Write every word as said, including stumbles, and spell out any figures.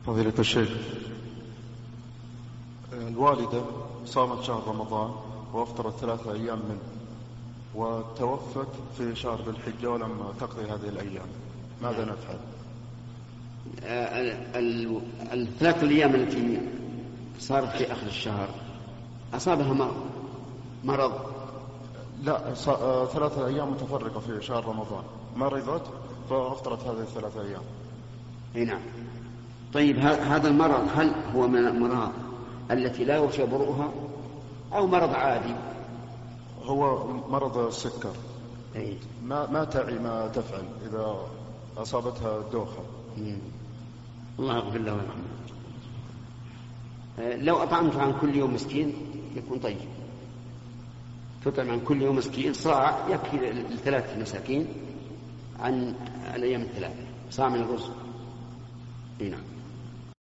فضيلة الشيخ، الوالدة صامت شهر رمضان وافطرت ثلاثة أيام منه وتوفت في شهر ذي الحجة ولم تقضي هذه الأيام، ماذا نفعل؟ الثلاث الأيام التي صارت في آخر الشهر أصابها مرض مرض لا، ثلاثة أيام متفرقة في شهر رمضان، مرضت فافطرت هذه الثلاثة أيام. اي نعم. طيب هذا المرض هل هو من الأمراض التي لا يرجى برؤها أو مرض عادي؟ هو مرض السكر. أي. ما ما تعي ما تفعل إذا أصابتها دوخة. مم. الله يغفر له ويرحمه. لو أطعمت عن كل يوم مسكين يكون طيب. تطعم عن كل يوم مسكين صاع يكفي الثلاث مساكين عن الأيام الثلاثة، صاع من الرز. نعم.